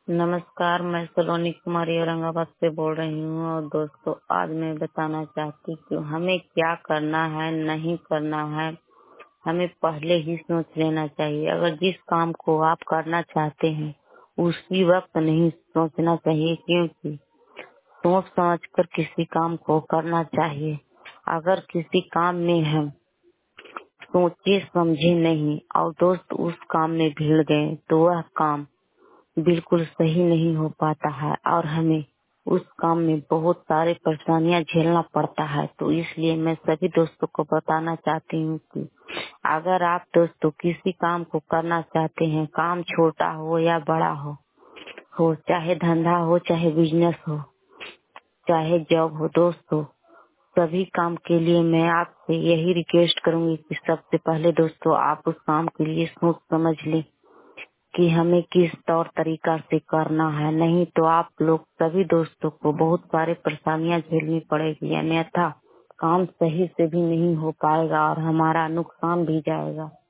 नमस्कार, मैं सलोनी कुमारी औरंगाबाद से बोल रही हूँ। और दोस्तों, आज मैं बताना चाहती हूँ कि हमें क्या करना है, नहीं करना है। हमें पहले ही सोच लेना चाहिए। अगर जिस काम को आप करना चाहते हैं उसी वक्त नहीं सोचना चाहिए, क्योंकि सोच समझ कर किसी काम को करना चाहिए। अगर किसी काम में हम सोचे समझे नहीं और दोस्त उस काम में भिड़ गए तो वह काम बिल्कुल सही नहीं हो पाता है और हमें उस काम में बहुत सारे परेशानियां झेलना पड़ता है। तो इसलिए मैं सभी दोस्तों को बताना चाहती हूँ कि अगर आप दोस्तों किसी काम को करना चाहते हैं, काम छोटा हो या बड़ा हो चाहे धंधा हो, चाहे बिजनेस हो, चाहे जॉब हो, दोस्तों सभी काम के लिए मैं आपसे यही रिक्वेस्ट करूंगी कि सबसे पहले दोस्तों आप उस काम के लिए सोच समझ लें कि हमें किस तौर तरीका से करना है। नहीं तो आप लोग सभी दोस्तों को बहुत सारे परेशानियां झेलनी पड़ेगी, अन्यथा काम सही से भी नहीं हो पाएगा और हमारा नुकसान भी जाएगा।